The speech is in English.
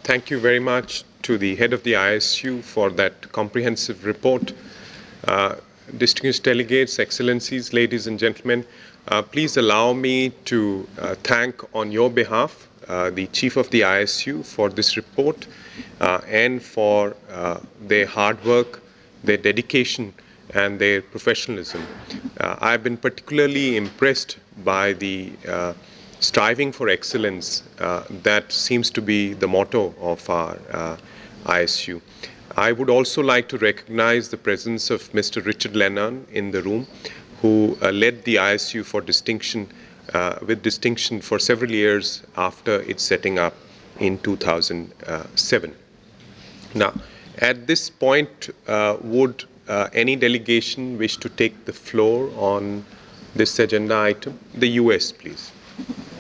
Thank you very much to the head of the ISU for that comprehensive report. Uh, Distinguished delegates, excellencies, ladies and gentlemen, please allow me to thank on your behalf the Chief of the ISU for this report and for their hard work, their dedication, and their professionalism. I've been particularly impressed by the striving for excellence that seems to be the motto of our ISU. I would also like to recognize the presence of Mr. Richard Lennon in the room, who led the ISU for distinction, with distinction for several years after its setting up in 2007. Now, at this point, would any delegation wish to take the floor on this agenda item? The US, please.